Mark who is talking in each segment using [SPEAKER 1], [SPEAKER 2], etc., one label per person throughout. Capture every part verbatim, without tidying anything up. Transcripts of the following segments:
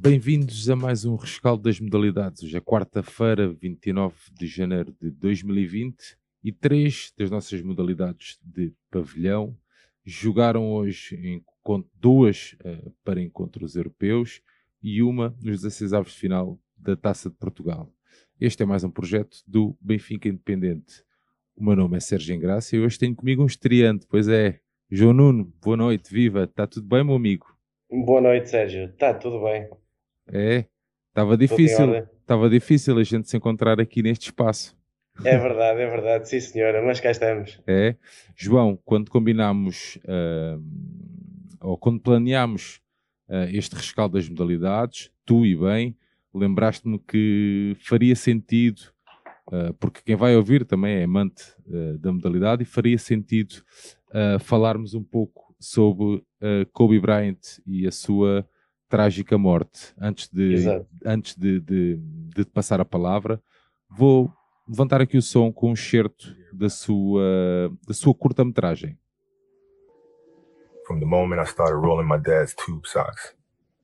[SPEAKER 1] Bem-vindos a mais um rescaldo das modalidades. Hoje é quarta-feira, vinte e nove de janeiro de dois mil e vinte, e três das nossas modalidades de pavilhão jogaram hoje em, duas uh, para encontros europeus e uma nos dezasseis avos de final da Taça de Portugal. Este é mais um projeto do Benfica Independente. O meu nome é Sérgio Engrácia e hoje tenho comigo um estreante, pois é, João Nuno. Boa noite, viva, está tudo bem, meu amigo?
[SPEAKER 2] Boa noite, Sérgio. Está tudo bem?
[SPEAKER 1] É, estava
[SPEAKER 2] Tudo em
[SPEAKER 1] difícil,
[SPEAKER 2] ordem?
[SPEAKER 1] estava difícil a gente se encontrar aqui neste espaço.
[SPEAKER 2] É verdade, é verdade. Sim, senhora, mas cá estamos.
[SPEAKER 1] É, João, quando combinámos, ah, ou quando planeámos ah, este rescaldo das modalidades, tu e bem, lembraste-me que faria sentido, ah, porque quem vai ouvir também é amante ah, da modalidade, e faria sentido ah, falarmos um pouco sobre ah, Kobe Bryant e a sua trágica morte. Antes de,
[SPEAKER 2] Exato.
[SPEAKER 1] antes de, de, de te passar a palavra, vou levantar aqui o som com um excerto da sua, da sua curta-metragem.
[SPEAKER 3] From the moment I started rolling my dad's tube socks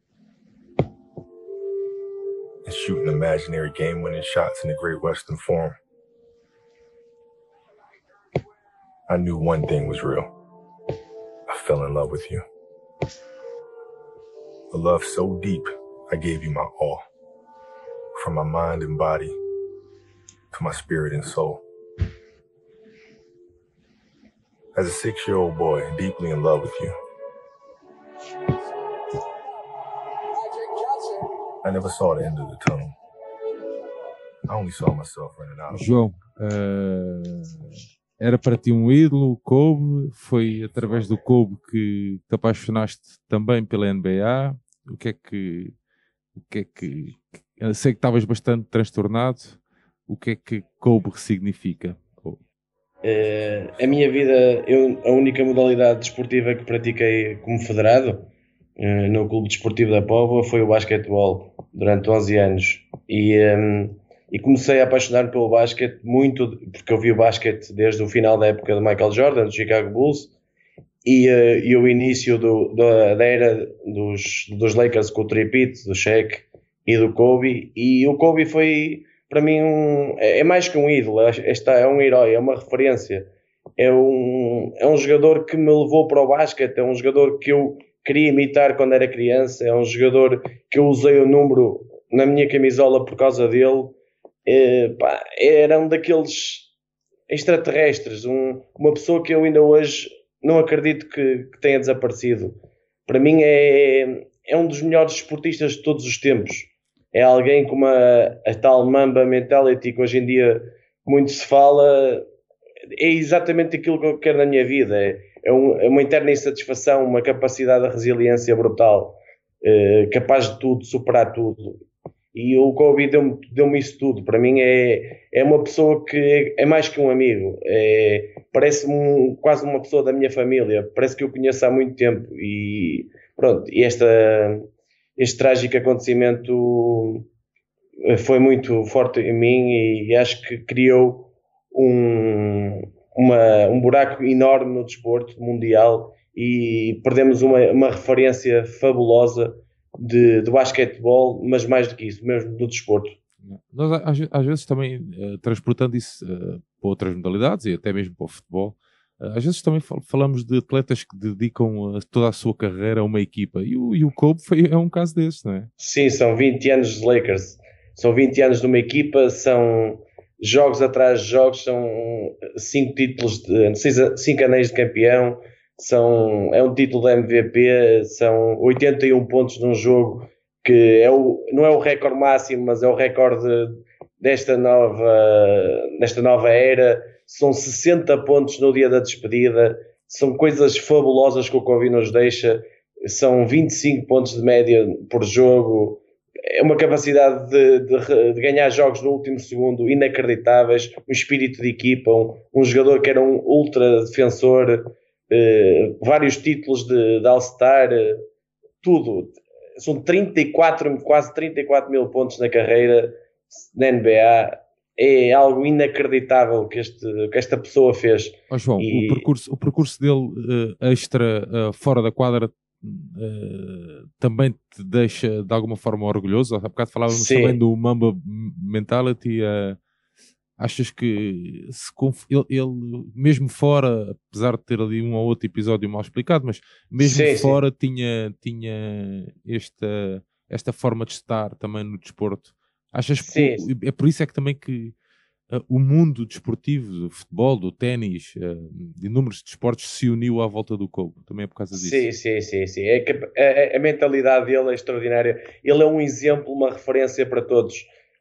[SPEAKER 3] and shooting imaginary game-winning shots in the Great Western Forum, I knew one thing was real. I fell in love with you. A love so deep, I gave you my all. From my mind and body to my spirit and soul. As a six-year-old boy, deeply in love with you, I never saw the end of the tunnel. I only saw myself running out of
[SPEAKER 1] João, uh, era para ti um ídolo, Kobe? Foi através do Kobe que te apaixonaste também pela N B A? O que é que... O que é que... Eu sei que estavas bastante transtornado. O que é que Kobe significa?
[SPEAKER 2] Uh, a minha vida, eu, a única modalidade desportiva que pratiquei como federado uh, no Clube Desportivo da Póvoa foi o basquetebol durante onze anos. E, um, e comecei a apaixonar pelo basquete muito, porque eu vi o basquete desde o final da época de Michael Jordan, do Chicago Bulls, e, uh, e o início do, do, da era dos, dos Lakers com o tripit, do Shaq e do Kobe. E o Kobe foi, para mim, um, é, é mais que um ídolo, esta é um herói, é uma referência, é um, é um jogador que me levou para o basquete, é um jogador que eu queria imitar quando era criança, é um jogador que eu usei o número na minha camisola por causa dele. É, pá, era um daqueles extraterrestres, um, uma pessoa que eu ainda hoje não acredito que, que tenha desaparecido. Para mim é, é um dos melhores esportistas de todos os tempos. É alguém com uma a tal Mamba mentality que hoje em dia muito se fala. É exatamente aquilo que eu quero na minha vida. É, é, um, é uma interna insatisfação, uma capacidade de resiliência brutal, é, capaz de tudo, superar tudo. E o Kobe deu-me, deu-me isso tudo. Para mim é, é uma pessoa que é, é mais que um amigo. É, parece-me um, quase uma pessoa da minha família. Parece que eu conheço há muito tempo. E pronto, e esta, este trágico acontecimento foi muito forte em mim e acho que criou um, uma, um buraco enorme no desporto mundial e perdemos uma, uma referência fabulosa de, de basquetebol, mas mais do que isso, mesmo do desporto.
[SPEAKER 1] Nós às, às vezes também, uh, transportando isso uh, para outras modalidades e até mesmo para o futebol, uh, às vezes também fal falamos de atletas que dedicam uh, toda a sua carreira a uma equipa, e o, e o Kobe foi, é um caso desses, não é?
[SPEAKER 2] Sim, são vinte anos de Lakers, são vinte anos de uma equipa, são jogos atrás de jogos, são cinco títulos, de, cinco anéis de campeão, são, é um título da M V P, são oitenta e um pontos num jogo que é o, não é o recorde máximo, mas é o recorde desta nova, desta nova era. São sessenta pontos no dia da despedida, são coisas fabulosas que o Kobe nos deixa, são vinte e cinco pontos de média por jogo, é uma capacidade de, de, de ganhar jogos no último segundo inacreditáveis, um espírito de equipa, um, um jogador que era um ultra defensor, eh, vários títulos de, de All-Star, eh, tudo. São trinta e quatro, quase trinta e quatro mil pontos na carreira na N B A. É algo inacreditável que, este, que esta pessoa fez.
[SPEAKER 1] Oh, João, o
[SPEAKER 2] E
[SPEAKER 1] percurso, o percurso dele uh, extra uh, fora da quadra uh, também te deixa de alguma forma orgulhoso? Há bocado falávamos
[SPEAKER 2] Sim.
[SPEAKER 1] também do Mamba Mentality. Uh, achas que se conf... ele, ele, mesmo fora, apesar de ter ali um ou outro episódio mal explicado, mas mesmo
[SPEAKER 2] Sim,
[SPEAKER 1] fora
[SPEAKER 2] sim.
[SPEAKER 1] tinha, tinha esta, esta forma de estar também no desporto? Achas
[SPEAKER 2] Sim.
[SPEAKER 1] que é por isso é que também que uh, o mundo desportivo, do futebol, do ténis, uh, de inúmeros desportos se uniu à volta do Kobe? Também é por causa disso?
[SPEAKER 2] Sim, sim, sim, sim. É que a, a mentalidade dele é extraordinária. Ele é um exemplo, uma referência para todos.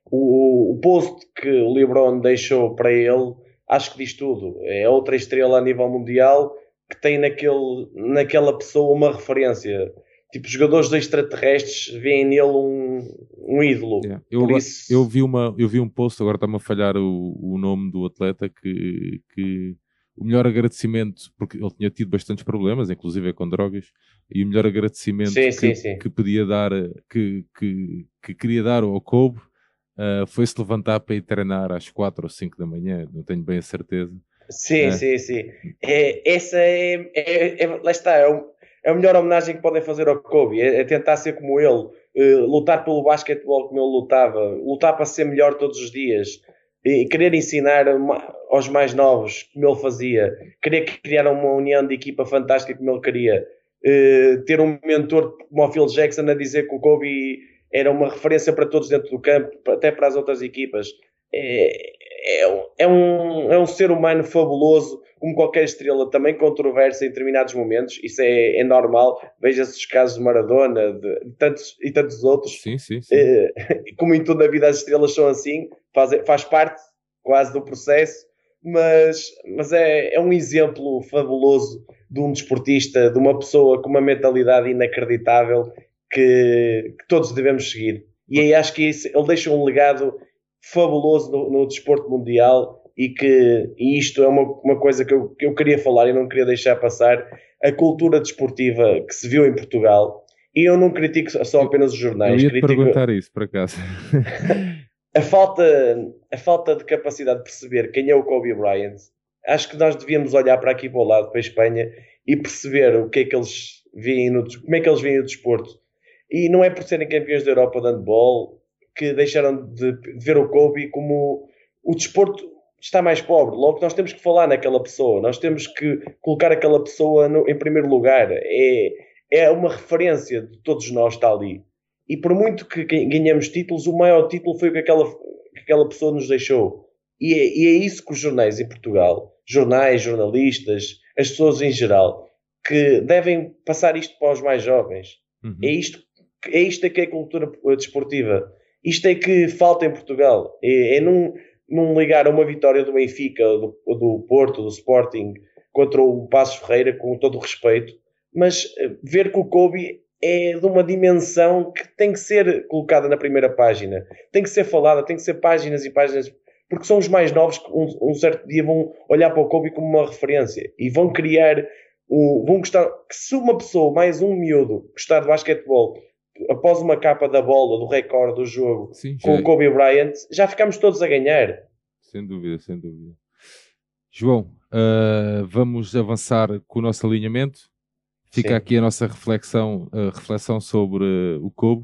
[SPEAKER 2] O, o post que o LeBron deixou para ele, acho que diz tudo. É outra estrela a nível mundial que tem naquele, naquela pessoa uma referência. Tipo, jogadores extraterrestres veem nele um, um ídolo.
[SPEAKER 1] Yeah. Eu,
[SPEAKER 2] Por
[SPEAKER 1] agora-
[SPEAKER 2] isso,
[SPEAKER 1] eu, vi uma, eu vi um post, agora está-me a falhar o, o nome do atleta, que, que o melhor agradecimento, porque ele tinha tido bastantes problemas, inclusive com drogas, e o melhor agradecimento
[SPEAKER 2] sim,
[SPEAKER 1] que,
[SPEAKER 2] sim, sim.
[SPEAKER 1] que podia dar, que, que, que queria dar ao Kobe, uh, foi se levantar para ir treinar às quatro ou cinco da manhã, não tenho bem a certeza.
[SPEAKER 2] Sim,
[SPEAKER 1] É.
[SPEAKER 2] sim, sim. É, essa é, é, é- lá está, é, o- é a melhor homenagem que podem fazer ao Kobe, é, é tentar ser como ele, eh, lutar pelo basquetebol como ele lutava, lutar para ser melhor todos os dias, e querer ensinar ma- aos mais novos como ele fazia, querer criar uma união de equipa fantástica como ele queria, eh, ter um mentor como o Phil Jackson a dizer que o Kobe era uma referência para todos dentro do campo, até para as outras equipas. É, é, um- é um, é um ser humano fabuloso, como qualquer estrela, também controversa em determinados momentos, isso é, é normal. Veja-se os casos de Maradona de, de tantos, e tantos outros.
[SPEAKER 1] Sim, sim, sim.
[SPEAKER 2] Eh, como em toda a vida as estrelas são assim, faz, faz parte quase do processo, mas, mas é, é um exemplo fabuloso de um desportista, de uma pessoa com uma mentalidade inacreditável que, que todos devemos seguir. E aí acho que isso, ele deixa um legado fabuloso no, no desporto mundial e que e isto é uma, uma coisa que eu, que eu queria falar e não queria deixar passar, a cultura desportiva que se viu em Portugal, e eu não critico só apenas os
[SPEAKER 1] Eu
[SPEAKER 2] jornais,
[SPEAKER 1] ia te
[SPEAKER 2] critico
[SPEAKER 1] perguntar isso, por acaso.
[SPEAKER 2] a falta, a falta de capacidade de perceber quem é o Kobe Bryant. Acho que nós devíamos olhar para aqui para o lado, para a Espanha, e perceber o que é que eles veem no, como é que eles veem o desporto. E não é por serem campeões da Europa de handball que deixaram de, de ver o Kobe como o desporto está mais pobre. Logo, nós temos que falar naquela pessoa, nós temos que colocar aquela pessoa no, em primeiro lugar. É, é uma referência de todos nós está ali. E por muito que ganhamos títulos, o maior título foi o que aquela, que aquela pessoa nos deixou. E é, e é isso que os jornais em Portugal, jornais, jornalistas, as pessoas em geral, que devem passar isto para os mais jovens.
[SPEAKER 1] Uhum.
[SPEAKER 2] É isto, é isto é que é a cultura desportiva. Isto é que falta em Portugal. É, é não, não ligar a uma vitória do Benfica, do, do Porto, do Sporting, contra o Passos Ferreira, com todo o respeito, mas ver que o Kobe é de uma dimensão que tem que ser colocada na primeira página. Tem que ser falada, tem que ser páginas e páginas, porque são os mais novos que um, um certo dia vão olhar para o Kobe como uma referência e vão criar, um, vão gostar, que se uma pessoa, mais um miúdo, gostar de basquetebol, após uma capa da bola, do recorde do jogo,
[SPEAKER 1] Sim,
[SPEAKER 2] com
[SPEAKER 1] já-
[SPEAKER 2] o Kobe Bryant, já ficamos todos a ganhar.
[SPEAKER 1] Sem dúvida, sem dúvida. João, ah, vamos avançar com o nosso alinhamento. Fica
[SPEAKER 2] Sim.
[SPEAKER 1] aqui a nossa reflexão, a reflexão sobre uh, o Kobe.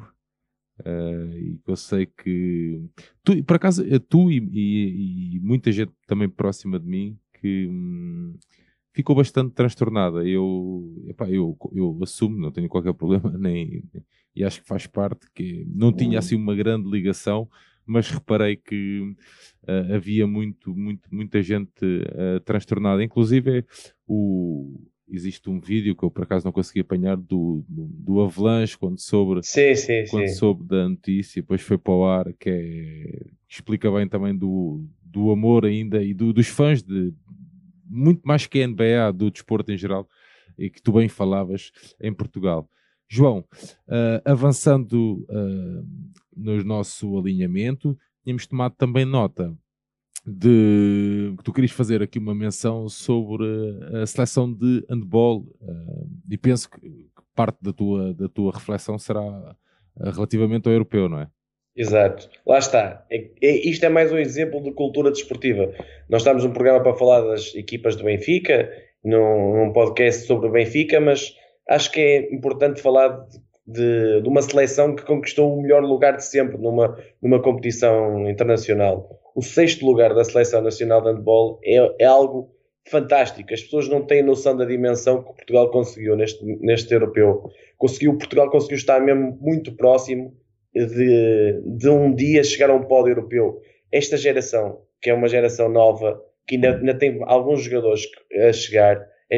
[SPEAKER 1] Uh, e eu sei que tu, por acaso, uh, tu e, e- e muita gente também próxima de mim que hum, ficou bastante transtornada. Eu, epá, eu, eu assumo, não tenho qualquer problema, nem, e acho que faz parte, que não tinha assim uma grande ligação, mas reparei que uh, havia muito, muito, muita gente uh, transtornada. Inclusive, o, existe um vídeo que eu por acaso não consegui apanhar do, do, do Avalanche, quando soube,
[SPEAKER 2] Sim, sim,
[SPEAKER 1] quando
[SPEAKER 2] sim.
[SPEAKER 1] soube da notícia, depois foi para o ar, que é, explica bem também do, do amor ainda e do, dos fãs de muito mais que a N B A, do desporto em geral, e que tu bem falavas em Portugal. João, uh, avançando uh, no nosso alinhamento, tínhamos tomado também nota de que tu querias fazer aqui uma menção sobre a seleção de handball, uh, e penso que parte da tua, da tua reflexão será uh, relativamente ao europeu, não é?
[SPEAKER 2] Exato, lá está. É, é, isto é mais um exemplo de cultura desportiva. Nós estamos num programa para falar das equipas do Benfica, num, num podcast sobre o Benfica, mas acho que é importante falar de, de uma seleção que conquistou o melhor lugar de sempre numa, numa competição internacional. O sexto lugar da Seleção Nacional de Handball é, é algo fantástico. As pessoas não têm noção da dimensão que Portugal conseguiu neste, neste europeu. Conseguiu, Portugal conseguiu estar mesmo muito próximo de, de um dia chegar a um pódio europeu. Esta geração, que é uma geração nova, que ainda, ainda tem alguns jogadores a chegar,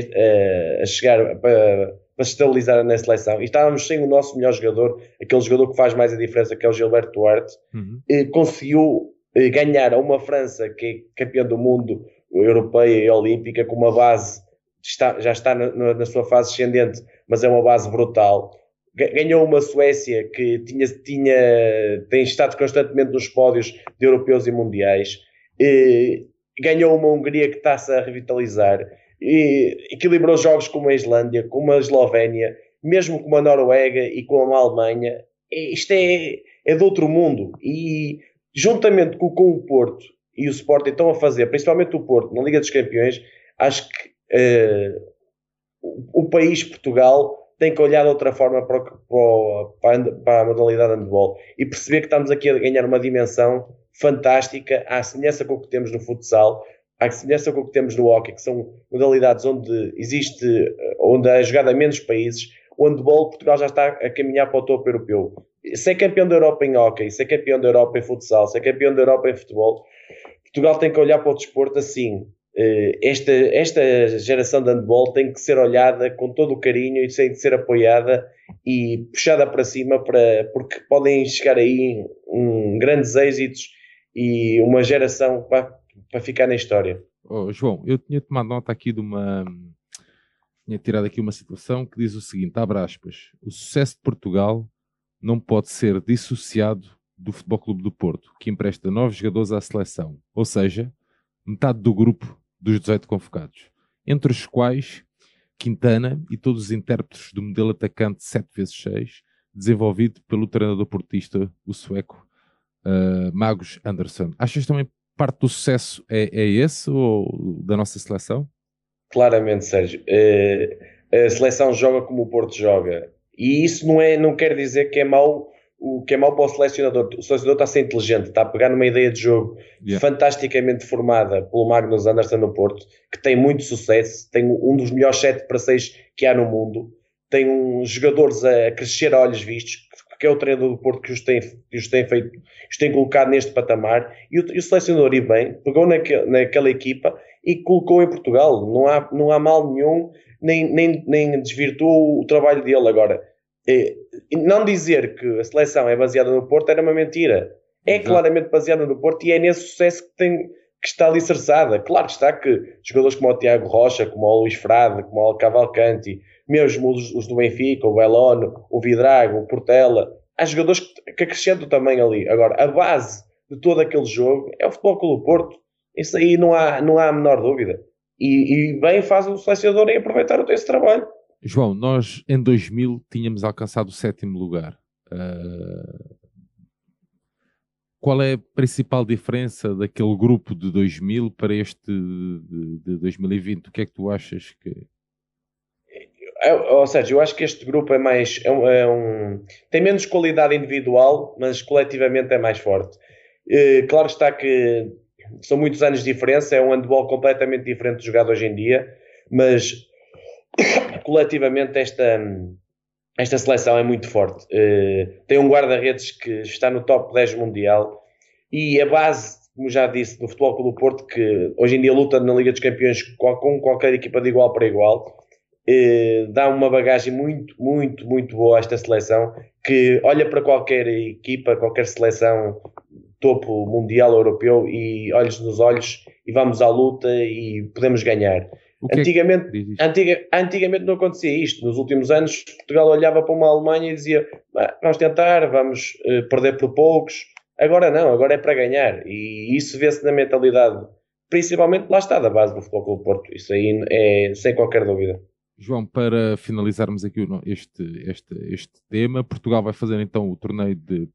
[SPEAKER 2] a, a chegar para, para se estabilizar na seleção, e estávamos sem o nosso melhor jogador, aquele jogador que faz mais a diferença, que é o Gilberto Duarte, uhum. Conseguiu ganhar a uma França que é campeã do mundo, europeia e olímpica, com uma base, está, já está na, na sua fase ascendente, mas é uma base brutal. Ganhou uma Suécia que tinha, tinha, tem estado constantemente nos pódios de europeus e mundiais. E ganhou uma Hungria que está-se a revitalizar. E equilibrou jogos com a Islândia, com a Eslovénia, mesmo com a Noruega e com a Alemanha. E isto é, é de outro mundo. E juntamente com, com o Porto e o Sporting estão a fazer, principalmente o Porto, na Liga dos Campeões, acho que uh, o, o país Portugal tem que olhar de outra forma para, para, para a modalidade de handball e perceber que estamos aqui a ganhar uma dimensão fantástica, à semelhança com o que temos no futsal, à semelhança com o que temos no hóquei, que são modalidades onde existe, onde é jogada em menos países. O handball, Portugal já está a caminhar para o topo europeu. Ser campeão da Europa em hóquei, ser campeão da Europa em futsal, ser campeão da Europa em futebol, Portugal tem que olhar para o desporto assim. Esta, esta geração de handball tem que ser olhada com todo o carinho e tem que ser apoiada e puxada para cima, para, porque podem chegar aí um, grandes êxitos e uma geração para, para ficar na história.
[SPEAKER 1] Oh, João, eu tinha tomado nota aqui de uma... Tinha tirado aqui uma situação que diz o seguinte, abre aspas, o sucesso de Portugal não pode ser dissociado do Futebol Clube do Porto, que empresta novos jogadores à seleção, ou seja, metade do grupo dos dezoito convocados, entre os quais Quintana e todos os intérpretes do modelo atacante sete vezes seis, desenvolvido pelo treinador portista, o sueco uh, Magnus Andersson. Achas também parte do sucesso é, é esse, ou da nossa seleção?
[SPEAKER 2] Claramente, Sérgio. A seleção joga como o Porto joga. E isso não, é, não quer dizer que é mau, o que é mau para o selecionador. O selecionador está a ser inteligente, está a pegar numa ideia de jogo yeah. fantasticamente formada pelo Magnus Andersson no Porto, que tem muito sucesso, tem um dos melhores sete para seis que há no mundo, tem uns jogadores a crescer a olhos vistos, que é o treinador do Porto que os tem, que os tem, feito, os tem colocado neste patamar, e o, e o selecionador, e bem, pegou naque, naquela equipa e colocou em Portugal. Não há, não há mal nenhum, nem, nem, nem desvirtuou o trabalho dele. Agora, é, não dizer que a seleção é baseada no Porto era uma mentira. É Exato. Claramente baseada no Porto e é nesse sucesso que, tem, que está alicerçada. Claro que está que jogadores como o Tiago Rocha, como o Luís Frade, como o Cavalcanti, mesmo os, os do Benfica, o Belono, o Vidrago, o Portela, há jogadores que, que acrescentam também ali. Agora, a base de todo aquele jogo é o Futebol Clube do Porto. Isso aí não há, não há a menor dúvida. E, e bem faz o selecionador em aproveitar esse trabalho.
[SPEAKER 1] João, nós em dois mil tínhamos alcançado o sétimo lugar. Uh... Qual é a principal diferença daquele grupo de dois mil para este de, de dois mil e vinte? O que é que tu achas que...
[SPEAKER 2] Ou seja, eu acho que este grupo é mais é um, é um, tem menos qualidade individual, mas coletivamente é mais forte. Uh, claro está que são muitos anos de diferença, é um handball completamente diferente de jogado hoje em dia, mas coletivamente esta, esta seleção é muito forte. Uh, tem um guarda-redes que está no top dez mundial e a base, como já disse, do Futebol Clube do Porto, que hoje em dia luta na Liga dos Campeões com qualquer equipa de igual para igual, Uh, dá uma bagagem muito, muito, muito boa a esta seleção, que olha para qualquer equipa, qualquer seleção topo mundial ou europeu e olhos nos olhos e vamos à luta e podemos ganhar. Antigamente, é antiga, antigamente não acontecia isto. Nos últimos anos Portugal olhava para uma Alemanha e dizia vamos tentar, vamos uh, perder por poucos. Agora não, agora é para ganhar, e isso vê-se na mentalidade, principalmente lá está da base do Futebol Clube do Porto. Isso aí é sem qualquer dúvida.
[SPEAKER 1] João, para finalizarmos aqui este, este, este tema, Portugal vai fazer então o torneio de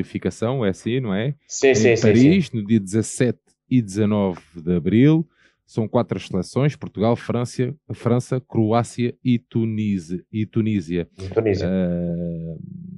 [SPEAKER 1] pré-qualificação, é assim, não é?
[SPEAKER 2] Sim,
[SPEAKER 1] em
[SPEAKER 2] sim,
[SPEAKER 1] Paris,
[SPEAKER 2] sim, sim.
[SPEAKER 1] no dia dezassete e dezanove de abril. são quatro as seleções, Portugal, França, França Croácia e Tunísia. E Tunísia.
[SPEAKER 2] Tunísia.
[SPEAKER 1] Uh,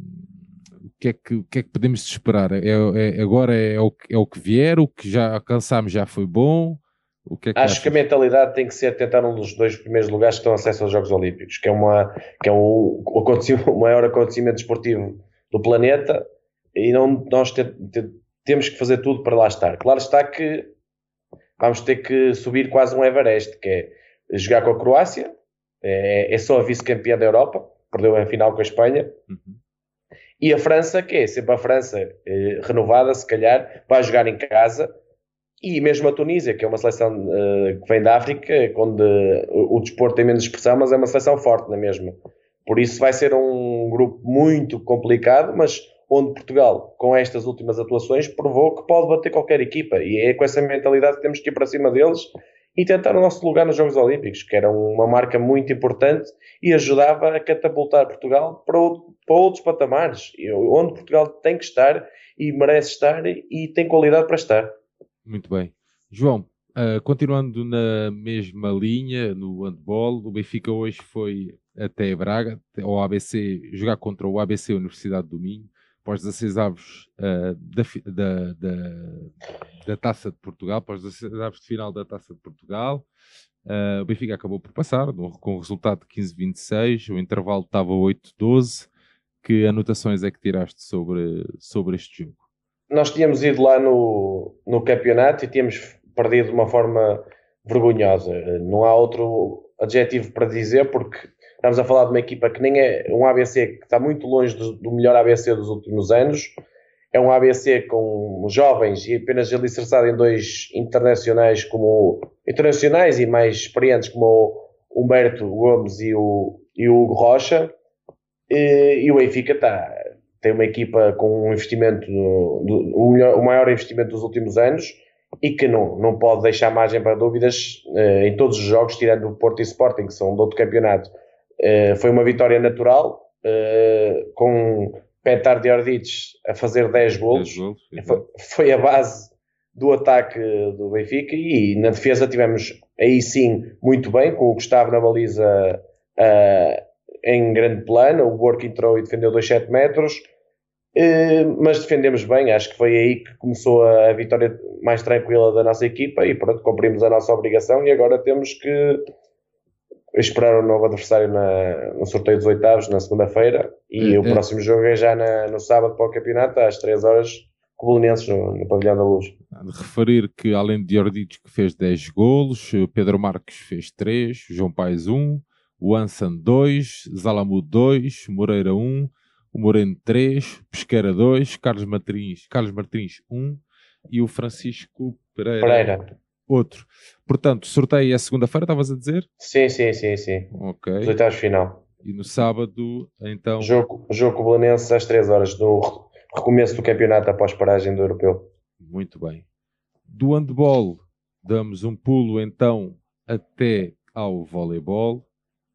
[SPEAKER 1] o, que é que, o que é que podemos esperar? É, é, agora é o, é o que vier, o que já alcançámos já foi bom? O que é que
[SPEAKER 2] Acho que a mentalidade tem que ser tentar um dos dois primeiros lugares que estão acesso aos Jogos Olímpicos, que é, uma, que é o, o, o maior acontecimento desportivo do planeta, e não, nós te, te, temos que fazer tudo para lá estar. Claro está que vamos ter que subir quase um Everest, que é jogar com a Croácia, é, é só a vice-campeã da Europa, perdeu a final com a Espanha,
[SPEAKER 1] uhum.
[SPEAKER 2] E a França, que é sempre a França eh, renovada, se calhar, vai jogar em casa. E mesmo a Tunísia, que é uma seleção uh, que vem da África, onde o, o desporto tem menos expressão, mas é uma seleção forte, não é mesmo? Por isso vai ser um grupo muito complicado, mas onde Portugal, com estas últimas atuações, provou que pode bater qualquer equipa. E é com essa mentalidade que temos que ir para cima deles e tentar o nosso lugar nos Jogos Olímpicos, que era uma marca muito importante e ajudava a catapultar Portugal para, outro, para outros patamares, onde Portugal tem que estar e merece estar e tem qualidade para estar.
[SPEAKER 1] Muito bem. João, uh, continuando na mesma linha, no handball, o Benfica hoje foi até Braga, ao A B C, jogar contra o A B C Universidade do Minho, para os dezasseis avos uh, da, da, da, da Taça de Portugal, para os dezasseis avos de final da Taça de Portugal. Uh, o Benfica acabou por passar, com o resultado de quinze a vinte e seis, o intervalo estava oito a doze. Que anotações é que tiraste sobre, sobre este jogo?
[SPEAKER 2] Nós tínhamos ido lá no, no campeonato e tínhamos perdido de uma forma vergonhosa. Não há outro adjetivo para dizer, porque estamos a falar de uma equipa que nem é um A B C que está muito longe do, do melhor A B C dos últimos anos. É um A B C com jovens e apenas alicerçado em dois internacionais como internacionais e mais experientes como o Humberto Gomes e o, e o Hugo Rocha. E, e o Benfica está... tem uma equipa com um investimento, do, o, melhor, o maior investimento dos últimos anos e que não, não pode deixar margem para dúvidas eh, em todos os jogos, tirando o Porto e Sporting, que são do outro campeonato. Eh, foi uma vitória natural, eh, com Petar de Ordic a fazer dez golos. golos foi, foi a base do ataque do Benfica e na defesa tivemos aí sim muito bem, com o Gustavo na baliza uh, em grande plano. O Borco entrou e defendeu dois vírgula sete metros. Uh, mas defendemos bem, acho que foi aí que começou a vitória mais tranquila da nossa equipa e pronto, cumprimos a nossa obrigação e agora temos que esperar um novo adversário na, no sorteio dos oitavos na segunda-feira e é, o é. próximo jogo é já na, no sábado para o campeonato às três horas com o Belenenses no, no Pavilhão da Luz.
[SPEAKER 1] De referir que além de Ordic que fez dez golos, Pedro Marques fez três, João Paes um, o Ansan dois, Zalamud dois, Moreira um, o Moreno três, Pesqueira dois, Carlos Martins, Carlos Martins um e o Francisco Pereira,
[SPEAKER 2] Pereira.
[SPEAKER 1] outro. Portanto, sorteio é segunda-feira, estavas a dizer?
[SPEAKER 2] Sim, sim, sim, sim.
[SPEAKER 1] Ok.
[SPEAKER 2] Os oitavos final.
[SPEAKER 1] E no sábado, então...
[SPEAKER 2] Jogo, jogo com o Belenenses às três horas, no recomeço do campeonato após paragem do Europeu.
[SPEAKER 1] Muito bem. Do handball, damos um pulo então até ao voleibol.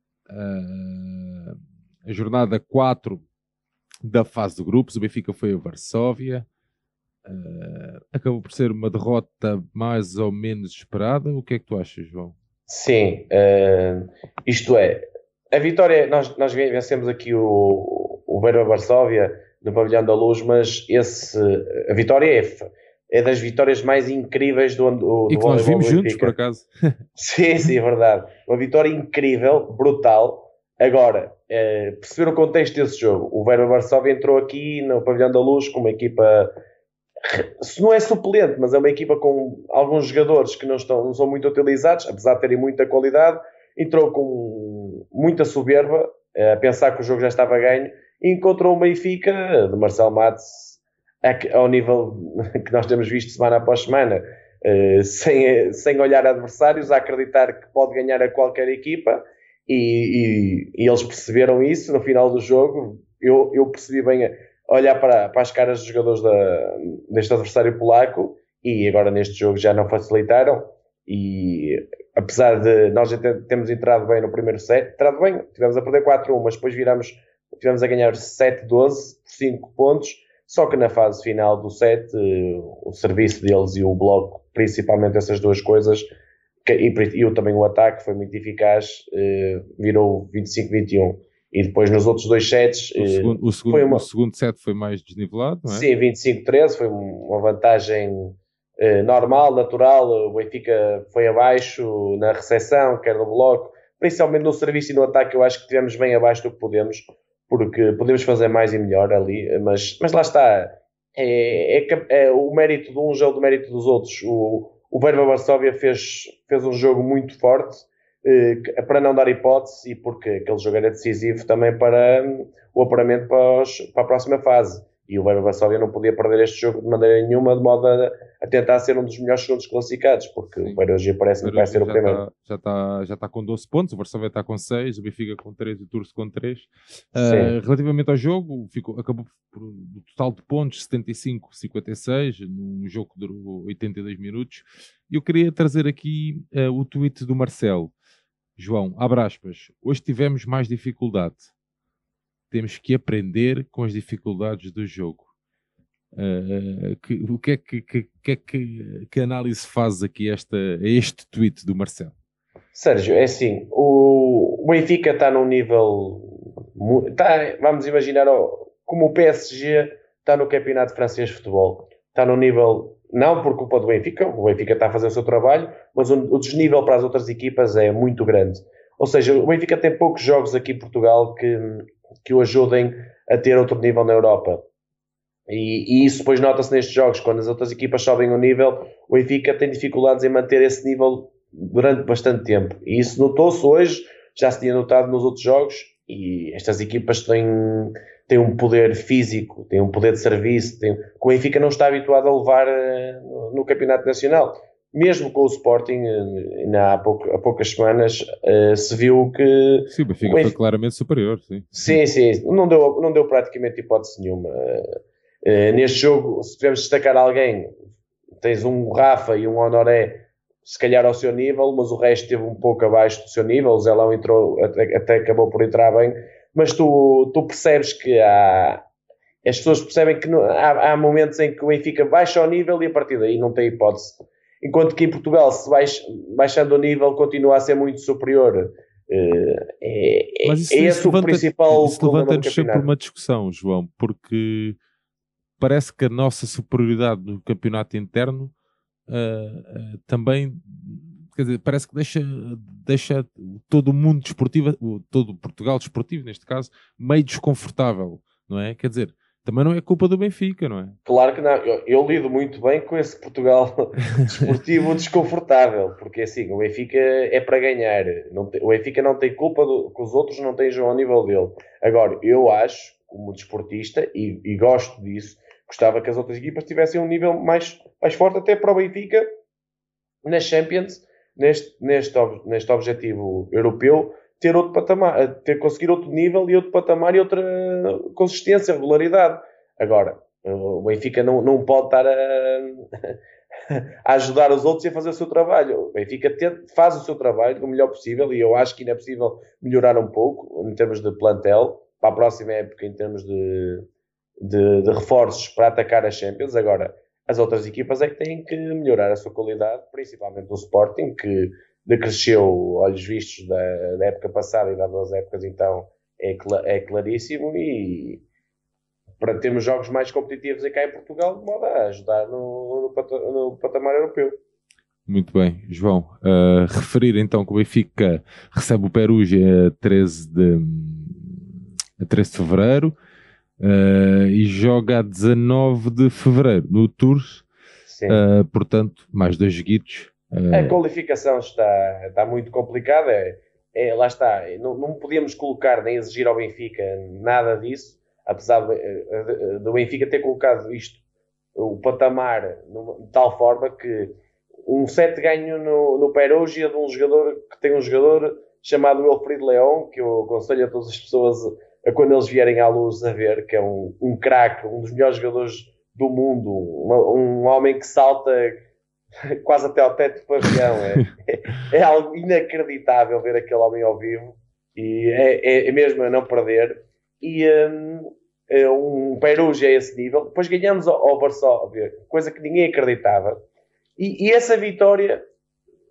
[SPEAKER 1] Uh, a jornada quatro da fase de grupos, o Benfica foi a Varsóvia. Uh, acabou por ser uma derrota mais ou menos esperada. O que é que tu achas, João?
[SPEAKER 2] Sim, uh, isto é, a vitória, nós, nós vencemos aqui o, o Verba Varsóvia no Pavilhão da Luz, mas esse, a vitória é, é das vitórias mais incríveis do, do,
[SPEAKER 1] e que
[SPEAKER 2] do
[SPEAKER 1] nós vimos juntos, por acaso.
[SPEAKER 2] Sim, sim, é verdade. Uma vitória incrível, brutal. Agora, eh, perceber o contexto desse jogo. O Verba Varsóvia entrou aqui no Pavilhão da Luz com uma equipa, se não é suplente, mas é uma equipa com alguns jogadores que não, estão, não são muito utilizados, apesar de terem muita qualidade. Entrou com muita soberba, eh, a pensar que o jogo já estava ganho, e encontrou o Benfica de Marcelo Matos ao nível que nós temos visto semana após semana, eh, sem, sem olhar adversários, a acreditar que pode ganhar a qualquer equipa. E, e, e eles perceberam isso no final do jogo. Eu, eu percebi bem olhar para, para as caras dos jogadores da, deste adversário polaco e agora neste jogo já não facilitaram e apesar de nós já termos entrado bem no primeiro set, entrado bem, tivemos a perder quatro a um, mas depois viramos, tivemos a ganhar sete a doze por cinco pontos, só que na fase final do set o serviço deles e o bloco, principalmente essas duas coisas, e, e também o ataque foi muito eficaz, uh, virou vinte e cinco a vinte e um. E depois nos outros dois sets...
[SPEAKER 1] O segundo, o segundo, uma... o segundo set foi mais desnivelado, não é?
[SPEAKER 2] Sim, vinte e cinco a treze, foi uma vantagem uh, normal, natural. O Benfica foi abaixo na recepção, quer no bloco, principalmente no serviço e no ataque. Eu acho que estivemos bem abaixo do que podemos, porque podemos fazer mais e melhor ali, mas, mas lá está, é, é, é o mérito de uns é o mérito dos outros. O, o Verba Varsóvia fez, fez um jogo muito forte, eh, para não dar hipótese, e porque aquele jogo era decisivo também para um, o apuramento para, os, para a próxima fase. E o Verba Varsóvia não podia perder este jogo de maneira nenhuma, de modo a, a tentar ser um dos melhores segundos classificados, porque Sim. o Verba hoje parece-me que vai ser o primeiro.
[SPEAKER 1] Tá, já está já tá com doze pontos, o Varsóvia está com seis, o Benfica com três e o Turso com três. Uh, relativamente ao jogo, ficou, acabou por o total de pontos setenta e cinco a cinquenta e seis, num jogo que durou oitenta e dois minutos. E eu queria trazer aqui uh, o tweet do Marcelo. João, abre aspas, hoje tivemos mais dificuldade. Temos que aprender com as dificuldades do jogo. Uh, que, o que é que, que, que, que, que análise faz aqui esta, este tweet do Marcelo?
[SPEAKER 2] Sérgio, é assim, o, o Benfica está num nível... Está, vamos imaginar como o P S G está no Campeonato Francês de Futebol. Está num nível... Não por culpa do Benfica, o Benfica está a fazer o seu trabalho, mas o, o desnível para as outras equipas é muito grande. Ou seja, o Benfica tem poucos jogos aqui em Portugal que, que o ajudem a ter outro nível na Europa. E, e isso depois nota-se nestes jogos, quando as outras equipas sobem o nível, o Benfica tem dificuldades em manter esse nível durante bastante tempo. E isso notou-se hoje, já se tinha notado nos outros jogos, e estas equipas têm... tem um poder físico, tem um poder de serviço, tem, que o Benfica não está habituado a levar uh, no, no Campeonato Nacional. Mesmo com o Sporting, uh, ainda há, pouco, há poucas semanas, uh, se viu que...
[SPEAKER 1] Sim, o Benfica, o Benfica foi claramente superior, sim.
[SPEAKER 2] Sim, sim, não deu, não deu praticamente hipótese nenhuma. Uh, uh, neste jogo, se tivermos de destacar alguém, tens um Rafa e um Honoré, se calhar ao seu nível, mas o resto esteve um pouco abaixo do seu nível. O Zelão entrou, até, até acabou por entrar bem, mas tu, tu percebes que há... As pessoas percebem que não, há, há momentos em que o Benfica baixa o nível e a partir daí não tem hipótese. Enquanto que em Portugal, se baix, baixando o nível, continua a ser muito superior. É,
[SPEAKER 1] mas isso,
[SPEAKER 2] é esse
[SPEAKER 1] isso
[SPEAKER 2] o
[SPEAKER 1] levanta,
[SPEAKER 2] principal
[SPEAKER 1] isso levanta-nos sempre uma discussão, João, porque parece que a nossa superioridade no campeonato interno uh, uh, também... Quer dizer, parece que deixa, deixa todo o mundo desportivo, todo o Portugal desportivo, neste caso, meio desconfortável, não é? Quer dizer, também não é culpa do Benfica, não é?
[SPEAKER 2] Claro que não. Eu, eu lido muito bem com esse Portugal desportivo desconfortável, porque assim, o Benfica é para ganhar. Não tem, o Benfica não tem culpa do, que os outros não estejam ao nível dele. Agora, eu acho, como desportista, e, e gosto disso, gostava que as outras equipas tivessem um nível mais, mais forte até para o Benfica nas Champions. Neste, neste, neste objetivo europeu, ter outro patamar, ter conseguir outro nível e outro patamar e outra consistência, regularidade. Agora, o Benfica não, não pode estar a, a ajudar os outros a fazer o seu trabalho. O Benfica tenta, faz o seu trabalho o melhor possível, e eu acho que ainda é possível melhorar um pouco em termos de plantel para a próxima época, em termos de, de, de reforços para atacar as Champions. Agora, as outras equipas é que têm que melhorar a sua qualidade, principalmente o Sporting, que decresceu, olhos vistos, da, da época passada e das duas épocas, então é, é claríssimo, e para termos jogos mais competitivos aqui em Portugal, de modo a ajudar no, no, no patamar europeu.
[SPEAKER 1] Muito bem, João. Uh, referir então que o Benfica recebe o Perugia a treze de, a treze de fevereiro. Uh, e joga a dezanove de fevereiro no Tours, uh, portanto, mais dois seguidos.
[SPEAKER 2] Uh... A qualificação está, está muito complicada. É, é, lá está, não, não podíamos colocar nem exigir ao Benfica nada disso, apesar do, do Benfica ter colocado isto, o patamar, de tal forma que um set ganho no, no Perugia de um jogador que tem um jogador chamado Wilfried Leão, que eu aconselho a todas as pessoas a, quando eles vierem à luz a ver, que é um, um craque, um dos melhores jogadores do mundo, uma, um homem que salta quase até ao teto do pavilhão. É, é, é algo inacreditável ver aquele homem ao vivo, e é, é, é mesmo a não perder. E um, é um Perugia a esse nível. Depois ganhamos ao, ao Varsóvia, coisa que ninguém acreditava. E, e essa vitória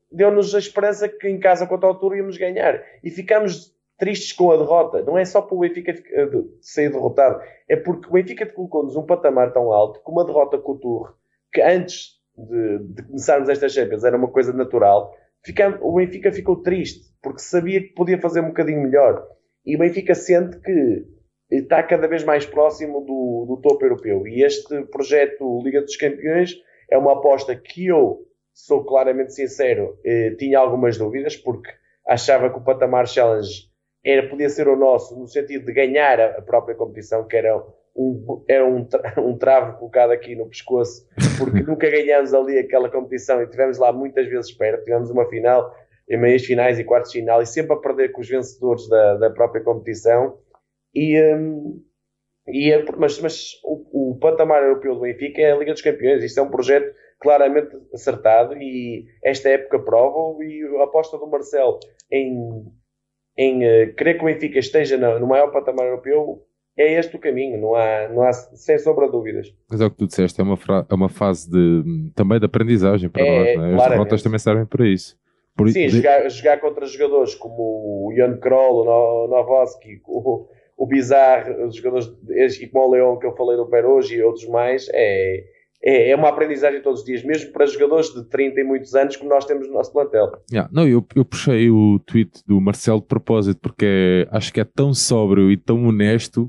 [SPEAKER 2] deu-nos a esperança que em casa contra o Turco íamos ganhar. E ficámos tristes com a derrota. Não é só para o Benfica sair derrotado, é porque o Benfica colocou-nos um patamar tão alto que uma derrota com o Turco, que antes de, de começarmos esta Champions era uma coisa natural, fica, o Benfica ficou triste, porque sabia que podia fazer um bocadinho melhor. E o Benfica sente que está cada vez mais próximo do, do topo europeu. E este projeto Liga dos Campeões é uma aposta que eu, sou claramente sincero, eh, tinha algumas dúvidas, porque achava que o Patamar Challenge era, podia ser o nosso, no sentido de ganhar a, a própria competição, que era um, era um, tra- um travo colocado aqui no pescoço, porque nunca ganhámos ali aquela competição e tivemos lá muitas vezes perto. Tivemos uma final, em meias finais e quartos de final, e sempre a perder com os vencedores da, da própria competição. E, um, e, mas mas o, o patamar europeu do Benfica é a Liga dos Campeões. Isto é um projeto claramente acertado e esta época prova, e a aposta do Marcelo em, em uh, querer que o Benfica esteja no, no maior patamar europeu é este o caminho, não há, não há sem sombra de dúvidas.
[SPEAKER 1] Mas é o que tu disseste, é uma, fra- é uma fase de, também de aprendizagem para
[SPEAKER 2] É,
[SPEAKER 1] nós, não é? As derrotas também servem para isso. Por,
[SPEAKER 2] Sim,
[SPEAKER 1] de...
[SPEAKER 2] jogar, jogar contra jogadores como o Jan Kroll, o No- Novoski, o, o Bizarre, os jogadores e como o Leão que eu falei no Pé hoje e outros mais, é, é, é uma aprendizagem todos os dias, mesmo para jogadores de trinta e muitos anos como nós temos no nosso plantel.
[SPEAKER 1] Yeah, não, eu, eu puxei o tweet do Marcelo de propósito porque acho que é tão sóbrio e tão honesto.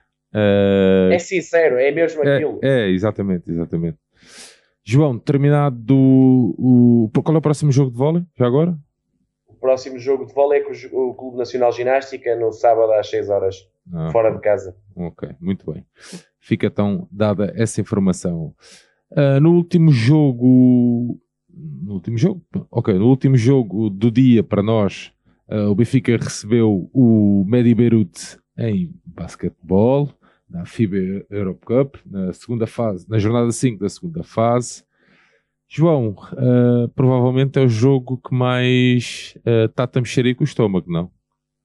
[SPEAKER 1] Uh,
[SPEAKER 2] É sincero, é mesmo
[SPEAKER 1] é,
[SPEAKER 2] aquilo.
[SPEAKER 1] É, exatamente, exatamente. João, terminado o, o... Qual é o próximo jogo de vôlei, já agora?
[SPEAKER 2] O próximo jogo de vôlei é com o, o Clube Nacional de Ginástica no sábado às seis horas,
[SPEAKER 1] Ah,
[SPEAKER 2] fora de casa.
[SPEAKER 1] Ok, muito bem. Fica então dada essa informação. Uh, no último jogo... No último jogo? Ok, no último jogo do dia para nós, uh, o Benfica recebeu o Medi Beirute em basquetebol, na FIBA Europe Cup, na segunda fase, na jornada cinco da segunda fase. João, uh, provavelmente é o jogo que mais está uh, a mexer aí com o estômago, não?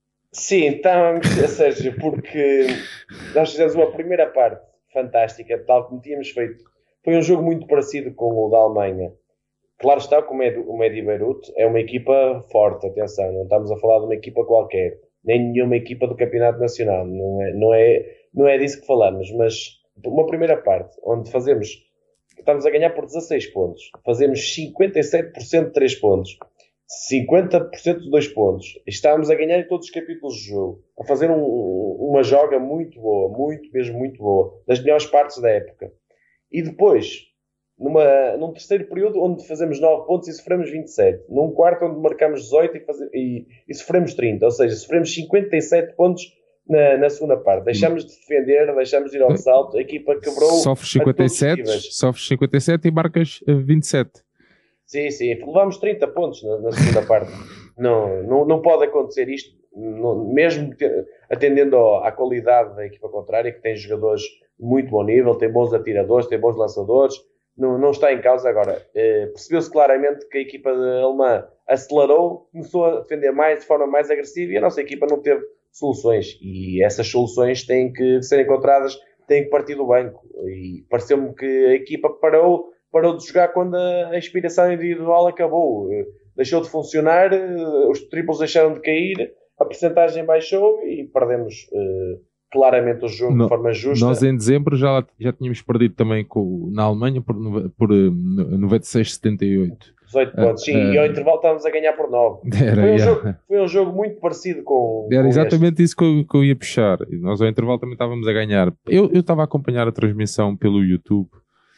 [SPEAKER 2] Sim, está a mexer, ou seja, porque nós fizemos uma primeira parte fantástica, tal como tínhamos feito. Foi um jogo muito parecido com o da Alemanha. Claro está que o Medi, o Medi Beirute é uma equipa forte, atenção, não estamos a falar de uma equipa qualquer, nem nenhuma equipa do Campeonato Nacional, não é, não é, não é disso que falamos, mas uma primeira parte, onde fazemos, estamos a ganhar por dezasseis pontos, fazemos cinquenta e sete por cento de três pontos, cinquenta por cento de dois pontos, estávamos a ganhar em todos os capítulos do jogo, a fazer um, uma joga muito boa, muito, mesmo muito boa, das melhores partes da época. E depois, Numa, num terceiro período onde fazemos nove pontos e sofremos vinte e sete. Num quarto onde marcamos dezoito e, faz, e, e sofremos trinta. Ou seja, sofremos cinquenta e sete pontos na, na segunda parte. Deixamos de defender, deixamos de ir ao ressalto. A equipa quebrou.
[SPEAKER 1] Sofres cinquenta e sete, sofres cinquenta e sete e marcas vinte e sete.
[SPEAKER 2] Sim, sim. Levámos trinta pontos na, na segunda parte. Não, não, não pode acontecer isto, não, mesmo atendendo ao, à qualidade da equipa contrária, que tem jogadores de muito bom nível, tem bons atiradores, tem bons lançadores. Não, não está em causa agora. Eh, percebeu-se claramente que a equipa alemã acelerou, começou a defender mais, de forma mais agressiva, e a nossa equipa não teve soluções. E essas soluções têm que ser encontradas, têm que partir do banco. E pareceu-me que a equipa parou, parou de jogar quando a, a inspiração individual acabou. Eh, deixou de funcionar, eh, os triplos deixaram de cair, a percentagem baixou e perdemos... Eh, claramente o jogo
[SPEAKER 1] no,
[SPEAKER 2] de forma justa.
[SPEAKER 1] Nós em dezembro já, já tínhamos perdido também com, na Alemanha por, por noventa e seis a setenta e oito.
[SPEAKER 2] dezoito pontos, sim, uh, e ao intervalo estávamos a ganhar por nove.
[SPEAKER 1] Era,
[SPEAKER 2] foi, um
[SPEAKER 1] yeah.
[SPEAKER 2] jogo, foi um jogo muito parecido com.
[SPEAKER 1] Era
[SPEAKER 2] com
[SPEAKER 1] exatamente
[SPEAKER 2] este.
[SPEAKER 1] isso que eu, que eu ia puxar. Nós ao intervalo também estávamos a ganhar. Eu, eu estava a acompanhar a transmissão pelo YouTube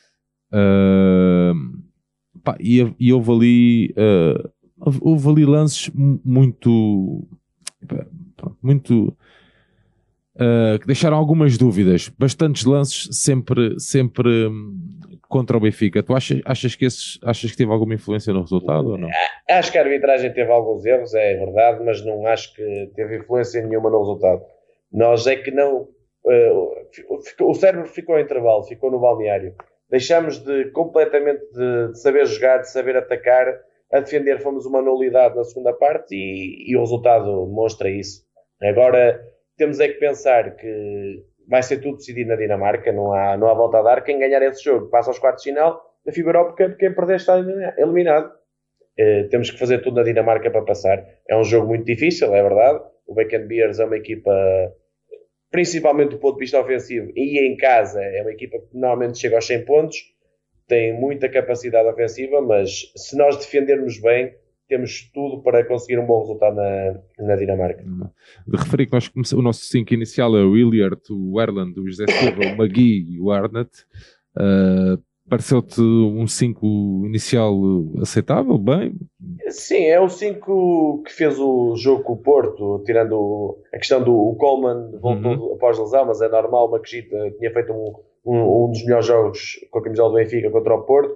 [SPEAKER 1] uh, pá, e, e houve ali, uh, houve ali lances muito. muito. Uh, que deixaram algumas dúvidas, bastantes lances sempre, sempre um, contra o Benfica. Tu achas, achas, que esses, achas que teve alguma influência no resultado ou não?
[SPEAKER 2] Acho que a arbitragem teve alguns erros, é verdade, mas não acho que teve influência nenhuma no resultado. Nós é que não... Uh, ficou, o cérebro ficou em intervalo, ficou no balneário. Deixamos de completamente de, de saber jogar, de saber atacar, a defender fomos uma nulidade na segunda parte e, e o resultado demonstra isso. Agora... Temos é que pensar que vai ser tudo decidido na Dinamarca, não há, não há volta a dar. Quem ganhar esse jogo passa aos quartos de final da FIBA Europe Cup, quem perder está eliminado. Uh, temos que fazer tudo na Dinamarca para passar. É um jogo muito difícil, é verdade. O Bacon Bears é uma equipa, principalmente do ponto de vista ofensivo, e em casa é uma equipa que normalmente chega aos cem pontos, tem muita capacidade ofensiva, mas se nós defendermos bem, temos tudo para conseguir um bom resultado na, na Dinamarca.
[SPEAKER 1] De referir que nós começamos, o nosso cinco inicial é o Williard, o Erland, o José Silva, o Magui e o Arnott. Uh, pareceu-te um cinco inicial aceitável? Bem?
[SPEAKER 2] Sim, é o cinco que fez o jogo com o Porto, tirando a questão do o Coleman voltou uhum. após lesão, mas é normal, o Maquejita tinha feito um, um, um dos melhores jogos com a camisola do Benfica contra o Porto.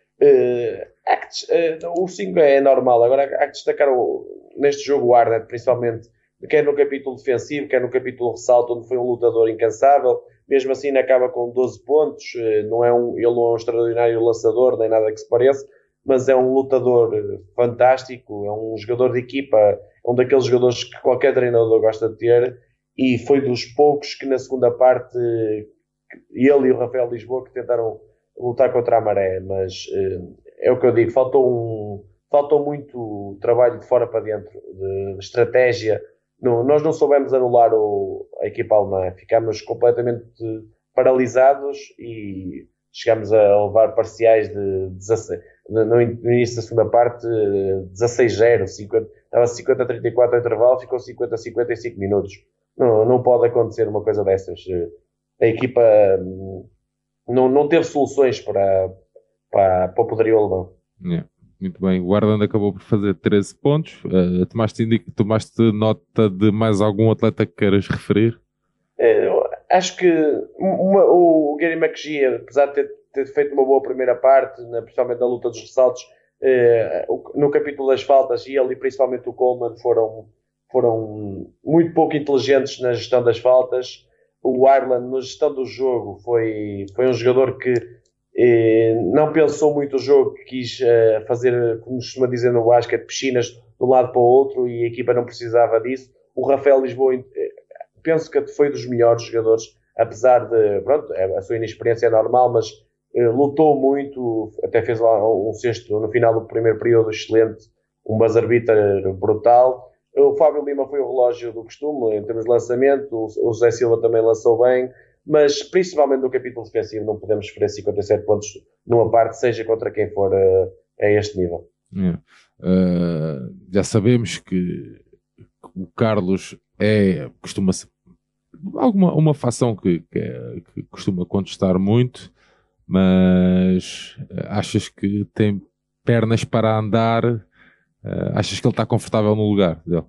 [SPEAKER 2] Uh, há que, uh, o cinco é normal, agora há que destacar o, neste jogo o Arnott, principalmente, quer no capítulo defensivo, quer no capítulo ressalto, onde foi um lutador incansável, mesmo assim acaba com doze pontos, uh, não é um, ele não é um extraordinário lançador, nem nada que se pareça, mas é um lutador fantástico, é um jogador de equipa, é um daqueles jogadores que qualquer treinador gosta de ter, e foi dos poucos que na segunda parte, ele e o Rafael Lisboa, que tentaram lutar contra a maré, mas uh, é o que eu digo, faltou, um, faltou muito trabalho de fora para dentro, de, de estratégia. Não, nós não soubemos anular o, a equipa alemã, ficámos completamente paralisados e chegámos a levar parciais de dezasseis, no, no início da segunda parte, dezasseis a zero, estava cinquenta a trinta e quatro ao intervalo, ficou cinquenta a cinquenta e cinco minutos. Não, não pode acontecer uma coisa dessas. A equipa Não, não teve soluções para, para, para o poderio alemão.
[SPEAKER 1] Yeah, muito bem. O Arland acabou por fazer treze pontos. Uh, tomaste, tomaste nota de mais algum atleta que queiras referir?
[SPEAKER 2] Uh, acho que uma, o Gary McGee, apesar de ter, ter feito uma boa primeira parte, na, principalmente na luta dos ressaltos, uh, no capítulo das faltas, e ele e principalmente o Coleman foram, foram muito pouco inteligentes na gestão das faltas. O Ireland, na gestão do jogo, foi, foi um jogador que eh, não pensou muito o jogo, que quis eh, fazer, como costuma dizer no basquete, piscinas de um lado para o outro, e a equipa não precisava disso. O Rafael Lisboa, eh, penso que foi dos melhores jogadores, apesar de, pronto, a sua inexperiência é normal, mas eh, lutou muito, até fez lá um sexto, no final do primeiro período, excelente, um buzzer beater brutal. O Fábio Lima foi o relógio do costume em termos de lançamento, o José Silva também lançou bem, mas principalmente no capítulo defensivo não podemos sofrer cinquenta e sete pontos numa parte, seja contra quem for a, a este nível.
[SPEAKER 1] É. Uh, já sabemos que o Carlos é, costuma ser alguma uma facção que, que, é, que costuma contestar muito, mas achas que tem pernas para andar? Uh, achas que ele está confortável no lugar dele?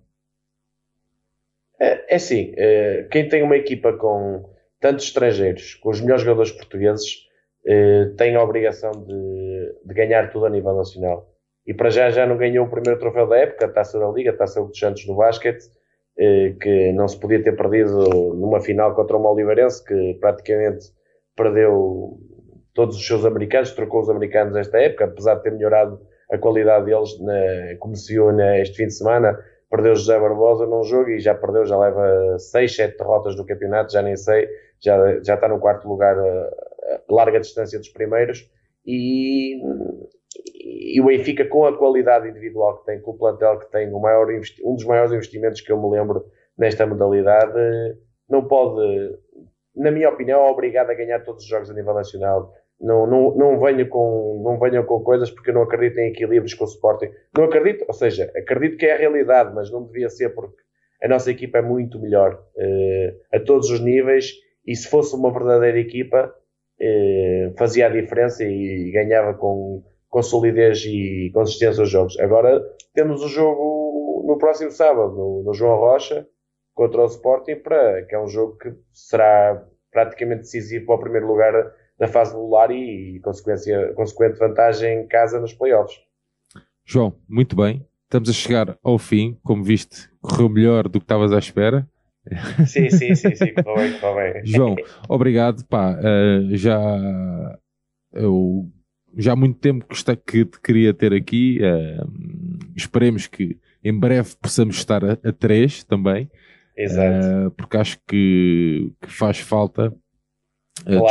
[SPEAKER 2] É, é assim, é, quem tem uma equipa com tantos estrangeiros, com os melhores jogadores portugueses, é, tem a obrigação de, de ganhar tudo a nível nacional. E para já já não ganhou o primeiro troféu da época, a Taça da Liga, a Taça dos Santos no basquete, é, que não se podia ter perdido numa final contra o Oliveirense, que praticamente perdeu todos os seus americanos, trocou os americanos esta época, apesar de ter melhorado a qualidade deles, na, como se viu neste fim de semana. Perdeu José Barbosa num jogo e já perdeu, já leva seis, sete derrotas do campeonato, já nem sei, já, já está no quarto lugar a, a larga distância dos primeiros, e, e o Benfica, com a qualidade individual que tem, com o plantel que tem, o maior, um dos maiores investimentos que eu me lembro nesta modalidade, não pode, na minha opinião, é obrigado a ganhar todos os jogos a nível nacional. Não, não, não, venho com, não venham com coisas, porque eu não acredito em equilíbrios com o Sporting. Não acredito, ou seja, acredito que é a realidade, mas não devia ser, porque a nossa equipa é muito melhor eh, a todos os níveis, e se fosse uma verdadeira equipa eh, fazia a diferença e ganhava com, com solidez e consistência os jogos. Agora temos o jogo no próximo sábado, no, no João Rocha, contra o Sporting, para, que é um jogo que será praticamente decisivo para o primeiro lugar na fase regular e, e consequência, consequente vantagem em casa nos playoffs.
[SPEAKER 1] João, muito bem. Estamos a chegar ao fim. Como viste, correu melhor do que estavas à espera.
[SPEAKER 2] Sim, sim, sim, sim, correu bem, correu bem.
[SPEAKER 1] João, obrigado. Pá, uh, já, eu, já há muito tempo que, está, que te queria ter aqui. Uh, esperemos que em breve possamos estar a, a três também.
[SPEAKER 2] Exato.
[SPEAKER 1] Uh, porque acho que, que faz falta.
[SPEAKER 2] Claro.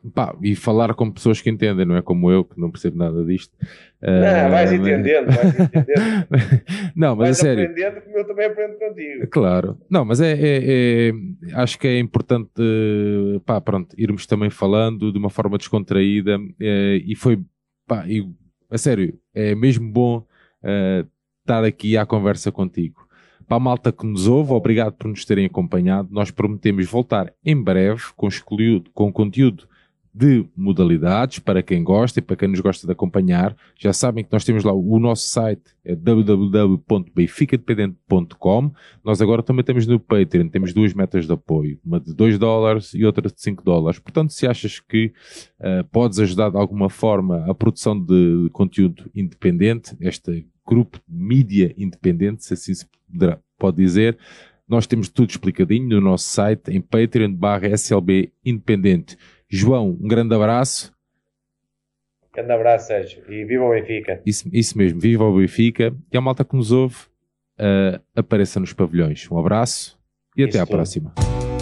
[SPEAKER 1] Pá, e falar com pessoas que entendem, não é como eu, que não percebo nada disto.
[SPEAKER 2] Não,
[SPEAKER 1] Uh,
[SPEAKER 2] vais entendendo, vais entendendo.
[SPEAKER 1] Não, mas
[SPEAKER 2] vais
[SPEAKER 1] a sério.
[SPEAKER 2] aprendendo como eu também aprendo contigo.
[SPEAKER 1] Claro. Não, mas é, é, é acho que é importante, pá, pronto, irmos também falando de uma forma descontraída, é, e foi, pá, e, a sério, é mesmo bom uh, estar aqui à conversa contigo. Para a malta que nos ouve, obrigado por nos terem acompanhado. Nós prometemos voltar em breve com, excluído, com conteúdo de modalidades para quem gosta e para quem nos gosta de acompanhar. Já sabem que nós temos lá o nosso site, é w w w ponto benfica dependente ponto com. Nós agora também temos no Patreon, temos duas metas de apoio, uma de dois dólares e outra de cinco dólares. Portanto, se achas que uh, podes ajudar de alguma forma a produção de conteúdo independente, este grupo de mídia independente, se assim se poderá, pode dizer, nós temos tudo explicadinho no nosso site em Patreon barra S L B Independente. João, um grande abraço.
[SPEAKER 2] Grande abraço, Sérgio. E viva o Benfica.
[SPEAKER 1] Isso, isso mesmo, viva o Benfica. E a malta que nos ouve, uh, apareça nos pavilhões. Um abraço e
[SPEAKER 2] Isso
[SPEAKER 1] até à
[SPEAKER 2] tudo.
[SPEAKER 1] próxima.